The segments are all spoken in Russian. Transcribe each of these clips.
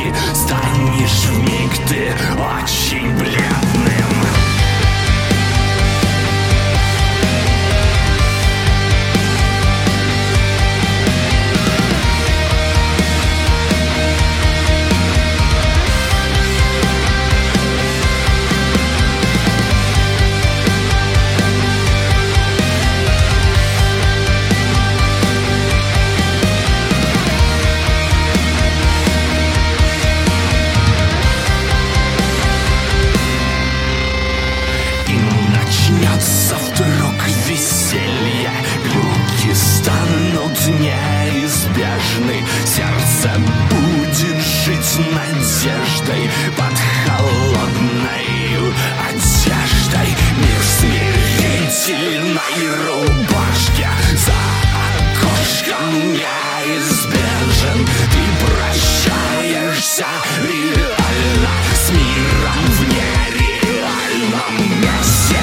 ботинки, станешь вмиг ты очень бледным. Начнется вдруг веселье, глюки станут неизбежны, сердце будет жить надеждой под холодной одеждой. Мир в смирительной рубашке за окошком неизбежен. Ты прощаешься реально с миром в нереальном месте.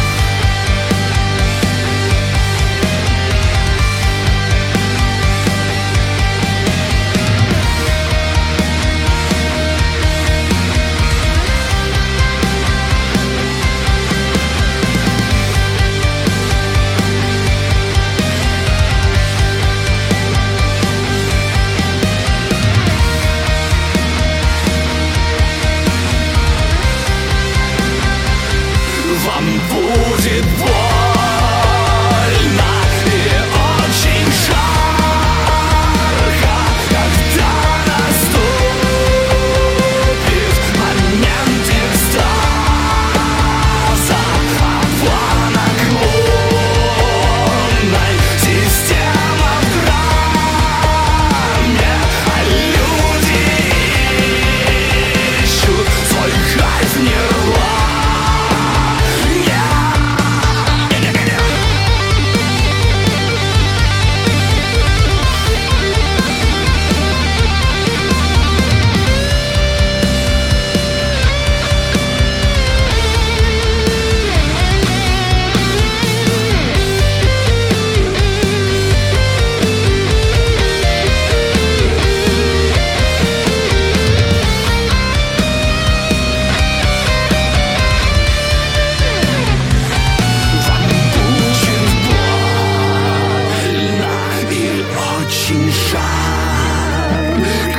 Вам будет больно и очень жарко, когда наступит момент экстаза, обмана клонной системы в грамме, а люди ищут свой кайф нирваны. Очень жаль,